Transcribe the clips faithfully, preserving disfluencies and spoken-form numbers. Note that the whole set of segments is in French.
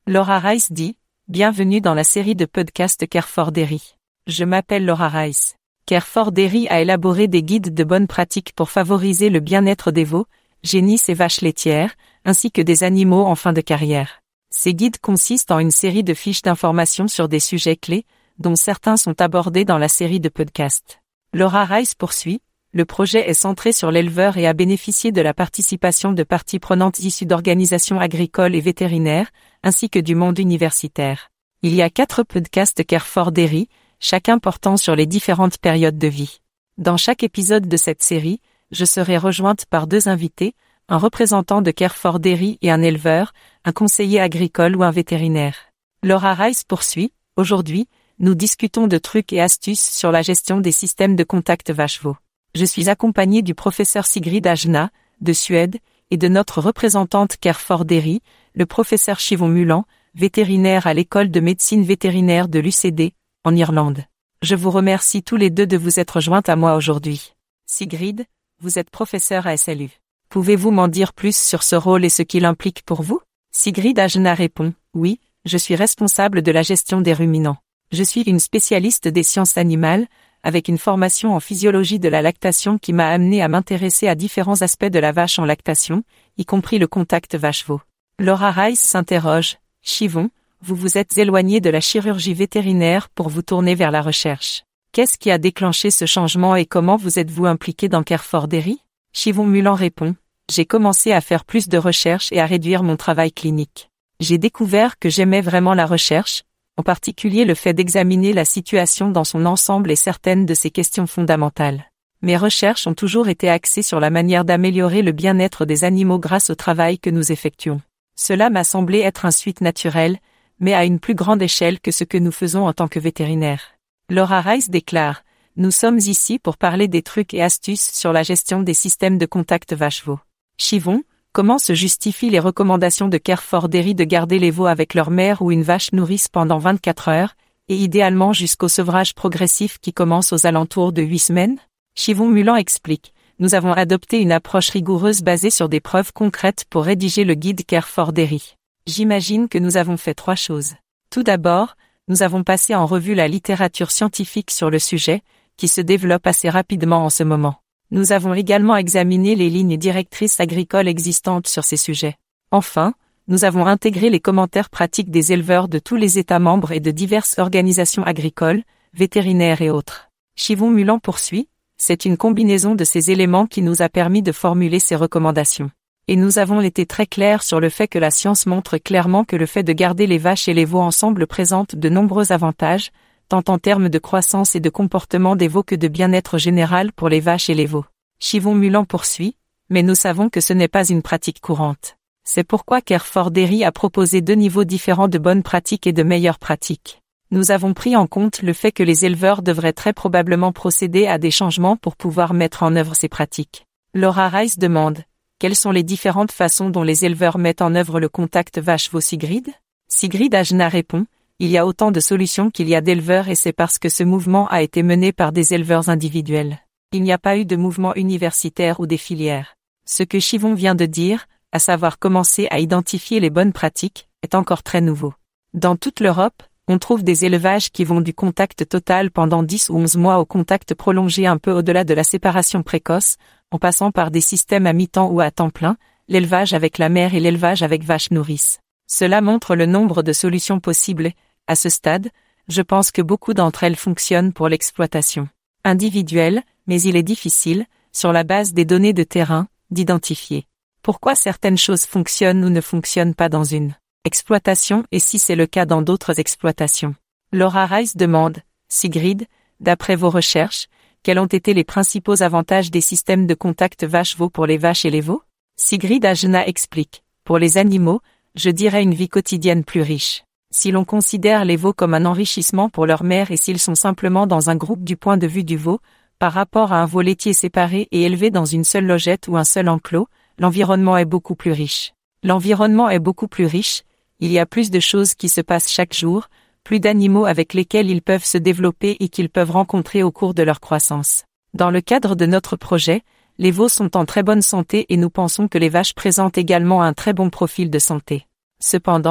Laura Rice dit « Bienvenue dans la série de podcasts Carrefour Dairy. Je m'appelle Laura Rice. Carrefour Dairy a élaboré des guides de bonnes pratiques pour favoriser le bien-être des veaux, génisses et vaches laitières, ainsi que des animaux en fin de carrière. Ces guides consistent en une série de fiches d'informations sur des sujets clés, dont certains sont abordés dans la série de podcasts. Laura Rice poursuit, le projet est centré sur l'éleveur et a bénéficié de la participation de parties prenantes issues d'organisations agricoles et vétérinaires, ainsi que du monde universitaire. Il y a quatre podcasts Carrefour Dairy, chacun portant sur les différentes périodes de vie. Dans chaque épisode de cette série, je serai rejointe par deux invités, un représentant de Carrefour Dairy et un éleveur, un conseiller agricole ou un vétérinaire. Laura Rice poursuit, aujourd'hui, nous discutons de trucs et astuces sur la gestion des systèmes de contact vache-veau. Je suis accompagnée du professeur Sigrid Ajna, de Suède, et de notre représentante Carrefour Dairy, le professeur Siobhan Mullan, vétérinaire à l'école de médecine vétérinaire de l'U C D, en Irlande. Je vous remercie tous les deux de vous être jointes à moi aujourd'hui. Sigrid, vous êtes professeur à S L U. Pouvez-vous m'en dire plus sur ce rôle et ce qu'il implique pour vous? Sigrid Ajna répond, oui, je suis responsable de la gestion des ruminants. Je suis une spécialiste des sciences animales, avec une formation en physiologie de la lactation qui m'a amené à m'intéresser à différents aspects de la vache en lactation, y compris le contact vache-veau. Laura Rice s'interroge, Siobhan, vous vous êtes éloigné de la chirurgie vétérinaire pour vous tourner vers la recherche. Qu'est-ce qui a déclenché ce changement et comment vous êtes-vous impliqué dans Carrefour Dairy? Siobhan Mullan répond, j'ai commencé à faire plus de recherches et à réduire mon travail clinique. J'ai découvert que j'aimais vraiment la recherche, en particulier le fait d'examiner la situation dans son ensemble et certaines de ses questions fondamentales. Mes recherches ont toujours été axées sur la manière d'améliorer le bien-être des animaux grâce au travail que nous effectuons. Cela m'a semblé être un suite naturel, mais à une plus grande échelle que ce que nous faisons en tant que vétérinaires. Laura Rice déclare, nous sommes ici pour parler des trucs et astuces sur la gestion des systèmes de contact vache-veau. Siobhan, comment se justifient les recommandations de Carrefour Dairy de garder les veaux avec leur mère ou une vache nourrice pendant vingt-quatre heures, et idéalement jusqu'au sevrage progressif qui commence aux alentours de huit semaines? Siobhan Mullan explique, nous avons adopté une approche rigoureuse basée sur des preuves concrètes pour rédiger le guide Carrefour Dairy. J'imagine que nous avons fait trois choses. Tout d'abord, nous avons passé en revue la littérature scientifique sur le sujet, qui se développe assez rapidement en ce moment. Nous avons également examiné les lignes directrices agricoles existantes sur ces sujets. Enfin, nous avons intégré les commentaires pratiques des éleveurs de tous les États membres et de diverses organisations agricoles, vétérinaires et autres. Siobhan Mullan poursuit, c'est une combinaison de ces éléments qui nous a permis de formuler ces recommandations. Et nous avons été très clairs sur le fait que la science montre clairement que le fait de garder les vaches et les veaux ensemble présente de nombreux avantages, tant en termes de croissance et de comportement des veaux que de bien-être général pour les vaches et les veaux. Siobhan Mullan poursuit, mais nous savons que ce n'est pas une pratique courante. C'est pourquoi Carrefour Dairy a proposé deux niveaux différents de bonnes pratiques et de meilleures pratiques. Nous avons pris en compte le fait que les éleveurs devraient très probablement procéder à des changements pour pouvoir mettre en œuvre ces pratiques. Laura Rice demande, quelles sont les différentes façons dont les éleveurs mettent en œuvre le contact vache-veau Sigrid? Sigrid Ajna répond, il y a autant de solutions qu'il y a d'éleveurs et c'est parce que ce mouvement a été mené par des éleveurs individuels. Il n'y a pas eu de mouvement universitaire ou des filières. Ce que Siobhan vient de dire, à savoir commencer à identifier les bonnes pratiques, est encore très nouveau. Dans toute l'Europe, on trouve des élevages qui vont du contact total pendant dix ou onze mois au contact prolongé un peu au-delà de la séparation précoce, en passant par des systèmes à mi-temps ou à temps plein, l'élevage avec la mère et l'élevage avec vache nourrice. Cela montre le nombre de solutions possibles. À ce stade, je pense que beaucoup d'entre elles fonctionnent pour l'exploitation individuelle, mais il est difficile, sur la base des données de terrain, d'identifier pourquoi certaines choses fonctionnent ou ne fonctionnent pas dans une exploitation et si c'est le cas dans d'autres exploitations. Laura Rice demande, Sigrid, d'après vos recherches, quels ont été les principaux avantages des systèmes de contact vache-veau pour les vaches et les veaux? Sigrid Ajna explique, pour les animaux, je dirais une vie quotidienne plus riche. Si l'on considère les veaux comme un enrichissement pour leur mère et s'ils sont simplement dans un groupe du point de vue du veau, par rapport à un veau laitier séparé et élevé dans une seule logette ou un seul enclos, l'environnement est beaucoup plus riche. L'environnement est beaucoup plus riche, il y a plus de choses qui se passent chaque jour, plus d'animaux avec lesquels ils peuvent se développer et qu'ils peuvent rencontrer au cours de leur croissance. Dans le cadre de notre projet, les veaux sont en très bonne santé et nous pensons que les vaches présentent également un très bon profil de santé. Cependant,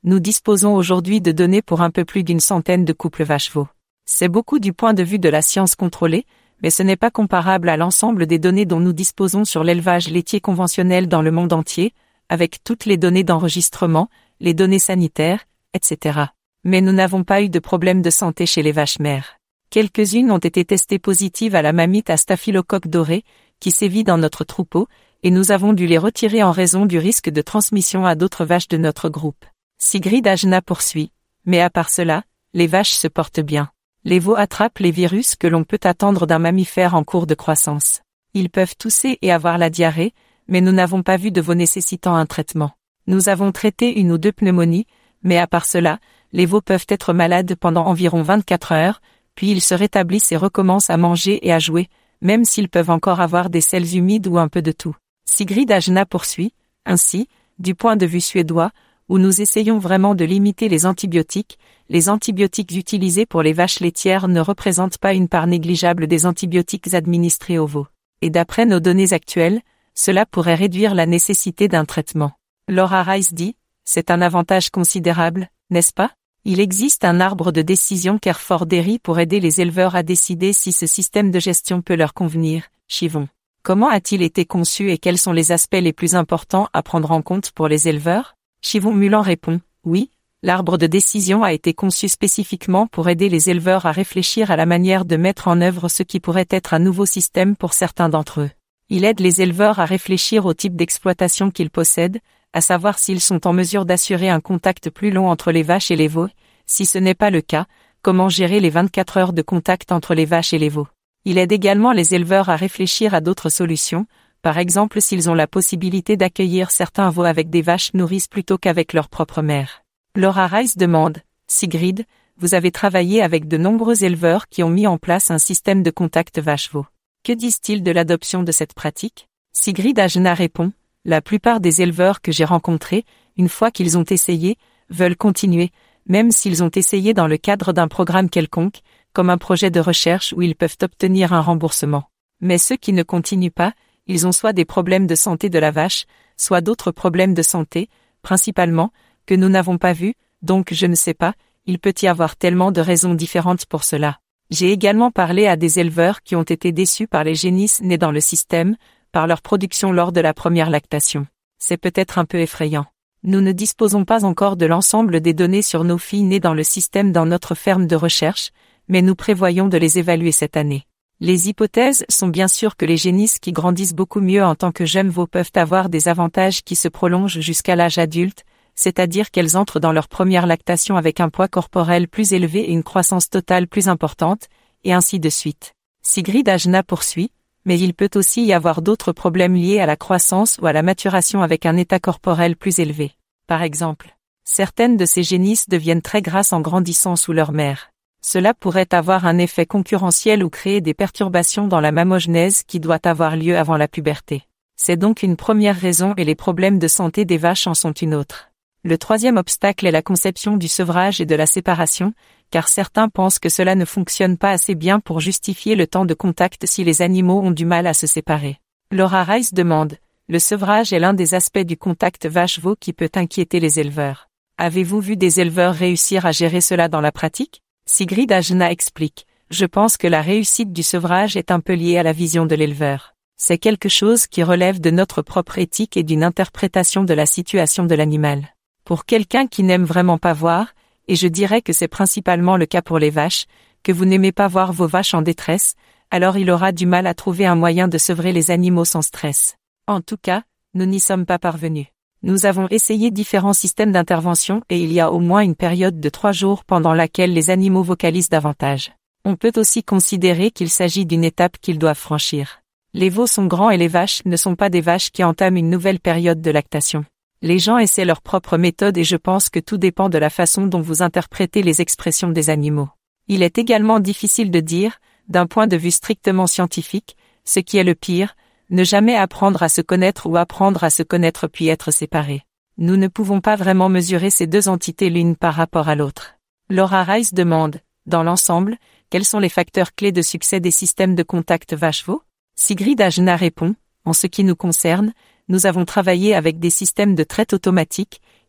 Nous disposons aujourd'hui de données pour un peu plus d'une centaine de couples vaches-veaux. C'est beaucoup du point de vue de la science contrôlée, mais ce n'est pas comparable à l'ensemble des données dont nous disposons sur l'élevage laitier conventionnel dans le monde entier, avec toutes les données d'enregistrement, les données sanitaires, et cetera. Mais nous n'avons pas eu de problème de santé chez les vaches mères. Quelques-unes ont été testées positives à la mamite à staphylocoque doré, qui sévit dans notre troupeau, et nous avons dû les retirer en raison du risque de transmission à d'autres vaches de notre groupe. Sigrid Ajna poursuit. Mais à part cela, les vaches se portent bien. Les veaux attrapent les virus que l'on peut attendre d'un mammifère en cours de croissance. Ils peuvent tousser et avoir la diarrhée, mais nous n'avons pas vu de veaux nécessitant un traitement. Nous avons traité une ou deux pneumonies, mais à part cela, les veaux peuvent être malades pendant environ vingt-quatre heures, puis ils se rétablissent et recommencent à manger et à jouer, même s'ils peuvent encore avoir des selles humides ou un peu de tout. Sigrid Ajna poursuit, ainsi, du point de vue suédois, où nous essayons vraiment de limiter les antibiotiques, les antibiotiques utilisés pour les vaches laitières ne représentent pas une part négligeable des antibiotiques administrés aux veaux. Et d'après nos données actuelles, cela pourrait réduire la nécessité d'un traitement. Laura Rice dit, c'est un avantage considérable, n'est-ce pas? Il existe un arbre de décision Carrefour Dairy pour aider les éleveurs à décider si ce système de gestion peut leur convenir. Chivon. Comment a-t-il été conçu et quels sont les aspects les plus importants à prendre en compte pour les éleveurs? Chivon Mulan répond, oui, l'arbre de décision a été conçu spécifiquement pour aider les éleveurs à réfléchir à la manière de mettre en œuvre ce qui pourrait être un nouveau système pour certains d'entre eux. Il aide les éleveurs à réfléchir au type d'exploitation qu'ils possèdent, à savoir s'ils sont en mesure d'assurer un contact plus long entre les vaches et les veaux. Si ce n'est pas le cas, comment gérer les vingt-quatre heures de contact entre les vaches et les veaux. Il aide également les éleveurs à réfléchir à d'autres solutions, par exemple s'ils ont la possibilité d'accueillir certains veaux avec des vaches nourrices plutôt qu'avec leur propre mère. Laura Rice demande, Sigrid, vous avez travaillé avec de nombreux éleveurs qui ont mis en place un système de contact vache-veau. Que disent-ils de l'adoption de cette pratique? Sigrid Ajna répond, la plupart des éleveurs que j'ai rencontrés, une fois qu'ils ont essayé, veulent continuer, même s'ils ont essayé dans le cadre d'un programme quelconque, comme un projet de recherche où ils peuvent obtenir un remboursement. Mais ceux qui ne continuent pas, ils ont soit des problèmes de santé de la vache, soit d'autres problèmes de santé, principalement, que nous n'avons pas vus, donc je ne sais pas, il peut y avoir tellement de raisons différentes pour cela. J'ai également parlé à des éleveurs qui ont été déçus par les génisses nés dans le système, par leur production lors de la première lactation. C'est peut-être un peu effrayant. Nous ne disposons pas encore de l'ensemble des données sur nos filles nées dans le système dans notre ferme de recherche, mais nous prévoyons de les évaluer cette année. Les hypothèses sont bien sûr que les génisses qui grandissent beaucoup mieux en tant que jeunes veaux peuvent avoir des avantages qui se prolongent jusqu'à l'âge adulte, c'est-à-dire qu'elles entrent dans leur première lactation avec un poids corporel plus élevé et une croissance totale plus importante, et ainsi de suite. Sigrid Ajna poursuit, mais il peut aussi y avoir d'autres problèmes liés à la croissance ou à la maturation avec un état corporel plus élevé. Par exemple, certaines de ces génisses deviennent très grasses en grandissant sous leur mère. Cela pourrait avoir un effet concurrentiel ou créer des perturbations dans la mammogenèse qui doit avoir lieu avant la puberté. C'est donc une première raison et les problèmes de santé des vaches en sont une autre. Le troisième obstacle est la conception du sevrage et de la séparation, car certains pensent que cela ne fonctionne pas assez bien pour justifier le temps de contact si les animaux ont du mal à se séparer. Laura Rice demande, le sevrage est l'un des aspects du contact vache-veau qui peut inquiéter les éleveurs. Avez-vous vu des éleveurs réussir à gérer cela dans la pratique? Sigrid Ajna explique, je pense que la réussite du sevrage est un peu liée à la vision de l'éleveur. C'est quelque chose qui relève de notre propre éthique et d'une interprétation de la situation de l'animal. Pour quelqu'un qui n'aime vraiment pas voir, et je dirais que c'est principalement le cas pour les vaches, que vous n'aimez pas voir vos vaches en détresse, alors il aura du mal à trouver un moyen de sevrer les animaux sans stress. En tout cas, nous n'y sommes pas parvenus. Nous avons essayé différents systèmes d'intervention et il y a au moins une période de trois jours pendant laquelle les animaux vocalisent davantage. On peut aussi considérer qu'il s'agit d'une étape qu'ils doivent franchir. Les veaux sont grands et les vaches ne sont pas des vaches qui entament une nouvelle période de lactation. Les gens essaient leur propre méthode et je pense que tout dépend de la façon dont vous interprétez les expressions des animaux. Il est également difficile de dire, d'un point de vue strictement scientifique, ce qui est le pire, ne jamais apprendre à se connaître ou apprendre à se connaître puis être séparés. Nous ne pouvons pas vraiment mesurer ces deux entités l'une par rapport à l'autre. Laura Rice demande, dans l'ensemble, quels sont les facteurs clés de succès des systèmes de contact vache-veau? Sigrid Ajna répond, en ce qui nous concerne, nous avons travaillé avec des systèmes de traite automatique,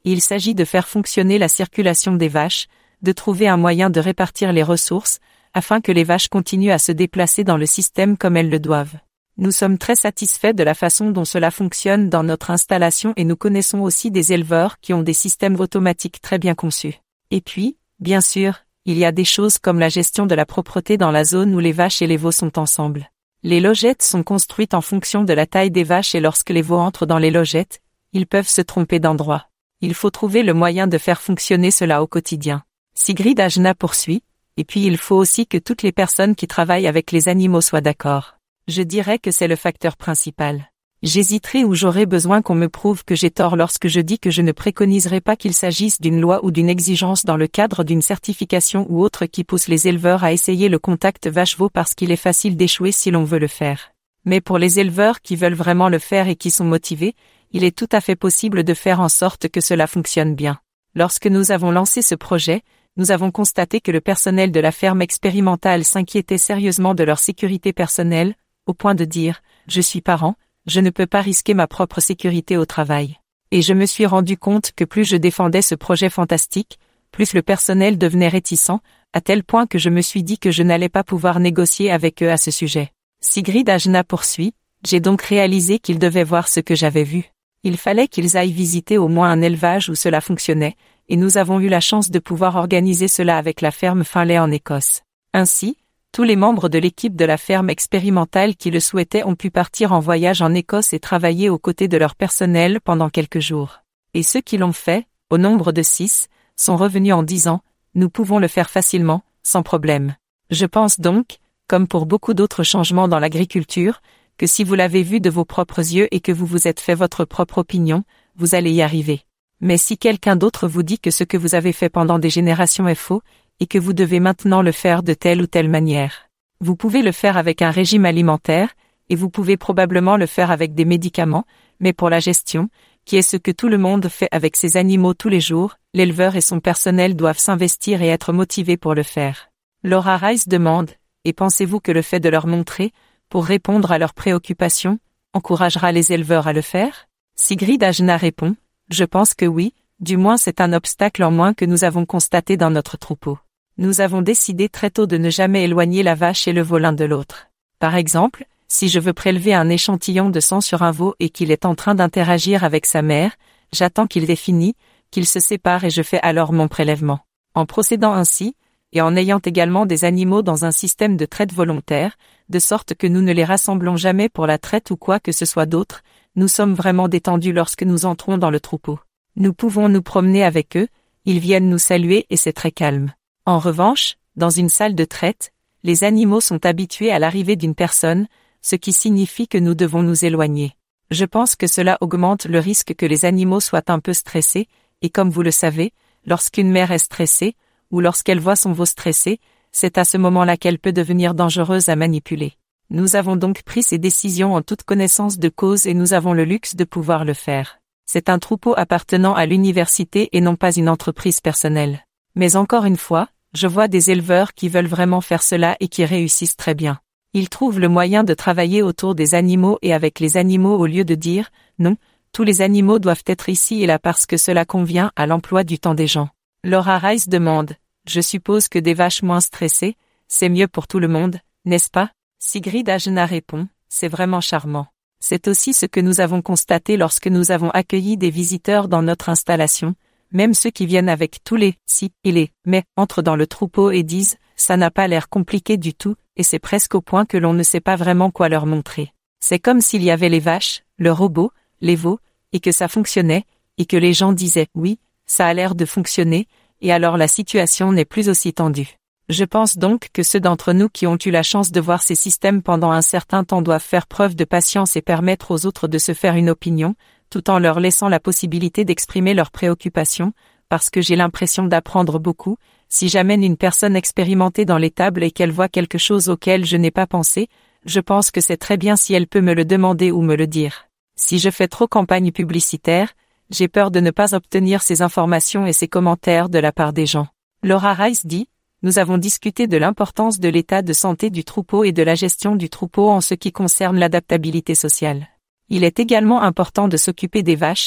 Il s'agit de faire fonctionner la circulation des vaches, de trouver un moyen de répartir les ressources, afin que les vaches continuent à se déplacer dans le système comme elles le doivent. Nous sommes très satisfaits de la façon dont cela fonctionne dans notre installation et nous connaissons aussi des éleveurs qui ont des systèmes automatiques très bien conçus. Et puis, bien sûr, il y a des choses comme la gestion de la propreté dans la zone où les vaches et les veaux sont ensemble. Les logettes sont construites en fonction de la taille des vaches et lorsque les veaux entrent dans les logettes, ils peuvent se tromper d'endroit. Il faut trouver le moyen de faire fonctionner cela au quotidien. Sigrid Ajna poursuit, et puis il faut aussi que toutes les personnes qui travaillent avec les animaux soient d'accord. Je dirais que c'est le facteur principal. J'hésiterai ou j'aurai besoin qu'on me prouve que j'ai tort lorsque je dis que je ne préconiserai pas qu'il s'agisse d'une loi ou d'une exigence dans le cadre d'une certification ou autre qui pousse les éleveurs à essayer le contact vache-veau parce qu'il est facile d'échouer si l'on veut le faire. Mais pour les éleveurs qui veulent vraiment le faire et qui sont motivés, il est tout à fait possible de faire en sorte que cela fonctionne bien. Lorsque nous avons lancé ce projet, nous avons constaté que le personnel de la ferme expérimentale s'inquiétait sérieusement de leur sécurité personnelle, au point de dire « Je suis parent, je ne peux pas risquer ma propre sécurité au travail ». Et je me suis rendu compte que plus je défendais ce projet fantastique, plus le personnel devenait réticent, à tel point que je me suis dit que je n'allais pas pouvoir négocier avec eux à ce sujet. Sigrid Ajna poursuit, j'ai donc réalisé qu'ils devaient voir ce que j'avais vu. Il fallait qu'ils aillent visiter au moins un élevage où cela fonctionnait, et nous avons eu la chance de pouvoir organiser cela avec la ferme Finlay en Écosse. Ainsi, tous les membres de l'équipe de la ferme expérimentale qui le souhaitaient ont pu partir en voyage en Écosse et travailler aux côtés de leur personnel pendant quelques jours. Et ceux qui l'ont fait, au nombre de six, sont revenus en disant « Nous pouvons le faire facilement, sans problème ». Je pense donc, comme pour beaucoup d'autres changements dans l'agriculture, que si vous l'avez vu de vos propres yeux et que vous vous êtes fait votre propre opinion, vous allez y arriver. Mais si quelqu'un d'autre vous dit que ce que vous avez fait pendant des générations est faux, et que vous devez maintenant le faire de telle ou telle manière. Vous pouvez le faire avec un régime alimentaire, et vous pouvez probablement le faire avec des médicaments, mais pour la gestion, qui est ce que tout le monde fait avec ses animaux tous les jours, l'éleveur et son personnel doivent s'investir et être motivés pour le faire. Laura Rice demande, et pensez-vous que le fait de leur montrer, pour répondre à leurs préoccupations, encouragera les éleveurs à le faire? Sigrid Ajna répond, je pense que oui, du moins c'est un obstacle en moins que nous avons constaté dans notre troupeau. Nous avons décidé très tôt de ne jamais éloigner la vache et le veau l'un de l'autre. Par exemple, si je veux prélever un échantillon de sang sur un veau et qu'il est en train d'interagir avec sa mère, j'attends qu'il ait fini, qu'il se sépare et je fais alors mon prélèvement. En procédant ainsi, et en ayant également des animaux dans un système de traite volontaire, de sorte que nous ne les rassemblons jamais pour la traite ou quoi que ce soit d'autre, nous sommes vraiment détendus lorsque nous entrons dans le troupeau. Nous pouvons nous promener avec eux, ils viennent nous saluer et c'est très calme. En revanche, dans une salle de traite, les animaux sont habitués à l'arrivée d'une personne, ce qui signifie que nous devons nous éloigner. Je pense que cela augmente le risque que les animaux soient un peu stressés, et comme vous le savez, lorsqu'une mère est stressée, ou lorsqu'elle voit son veau stressé, c'est à ce moment-là qu'elle peut devenir dangereuse à manipuler. Nous avons donc pris ces décisions en toute connaissance de cause et nous avons le luxe de pouvoir le faire. C'est un troupeau appartenant à l'université et non pas une entreprise personnelle. Mais encore une fois, je vois des éleveurs qui veulent vraiment faire cela et qui réussissent très bien. Ils trouvent le moyen de travailler autour des animaux et avec les animaux au lieu de dire « Non, tous les animaux doivent être ici et là parce que cela convient à l'emploi du temps des gens ». Laura Rice demande « Je suppose que des vaches moins stressées, c'est mieux pour tout le monde, n'est-ce pas ?» Sigrid Ajna répond « C'est vraiment charmant. » C'est aussi ce que nous avons constaté lorsque nous avons accueilli des visiteurs dans notre installation, même ceux qui viennent avec tous les « si » et les « mais » entrent dans le troupeau et disent « ça n'a pas l'air compliqué du tout » et c'est presque au point que l'on ne sait pas vraiment quoi leur montrer. C'est comme s'il y avait les vaches, le robot, les veaux, et que ça fonctionnait, et que les gens disaient « oui, ça a l'air de fonctionner », et alors la situation n'est plus aussi tendue. Je pense donc que ceux d'entre nous qui ont eu la chance de voir ces systèmes pendant un certain temps doivent faire preuve de patience et permettre aux autres de se faire une opinion, tout en leur laissant la possibilité d'exprimer leurs préoccupations, parce que j'ai l'impression d'apprendre beaucoup. Si j'amène une personne expérimentée dans l'étable et qu'elle voit quelque chose auquel je n'ai pas pensé, je pense que c'est très bien si elle peut me le demander ou me le dire. Si je fais trop campagne publicitaire, j'ai peur de ne pas obtenir ces informations et ces commentaires de la part des gens. Laura Rice dit, nous avons discuté de l'importance de l'état de santé du troupeau et de la gestion du troupeau en ce qui concerne l'adaptabilité sociale. Il est également important de s'occuper des vaches,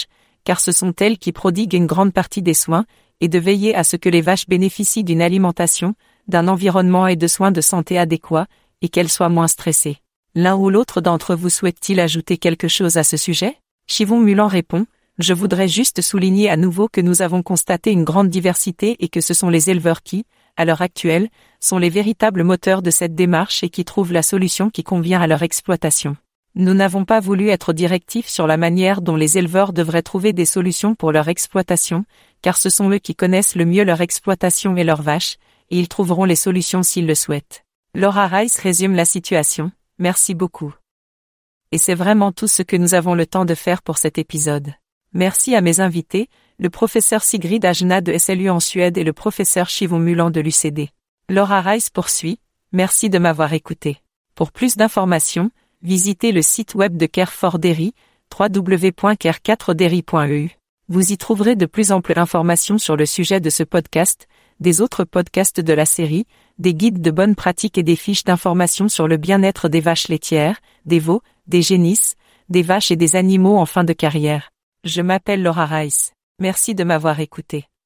car ce sont elles qui prodiguent une grande partie des soins, et de veiller à ce que les vaches bénéficient d'une alimentation, d'un environnement et de soins de santé adéquats, et qu'elles soient moins stressées. L'un ou l'autre d'entre vous souhaite-t-il ajouter quelque chose à ce sujet? Chivon Mulan répond, « Je voudrais juste souligner à nouveau que nous avons constaté une grande diversité et que ce sont les éleveurs qui, à l'heure actuelle, sont les véritables moteurs de cette démarche et qui trouvent la solution qui convient à leur exploitation. Nous n'avons pas voulu être directifs sur la manière dont les éleveurs devraient trouver des solutions pour leur exploitation, car ce sont eux qui connaissent le mieux leur exploitation et leurs vaches, et ils trouveront les solutions s'ils le souhaitent. » Laura Rice résume la situation. Merci beaucoup. Et c'est vraiment tout ce que nous avons le temps de faire pour cet épisode. Merci à mes invités, le professeur Sigrid Ajna de S L U en Suède et le professeur Chivon Mulan de l'U C D. Laura Rice poursuit. Merci de m'avoir écouté. Pour plus d'informations, visitez le site web de Care for Dairy, w w w point care quatre dairy point e u. Vous y trouverez de plus amples informations sur le sujet de ce podcast, des autres podcasts de la série, des guides de bonnes pratiques et des fiches d'informations sur le bien-être des vaches laitières, des veaux, des génisses, des vaches et des animaux en fin de carrière. Je m'appelle Laura Rice. Merci de m'avoir écouté.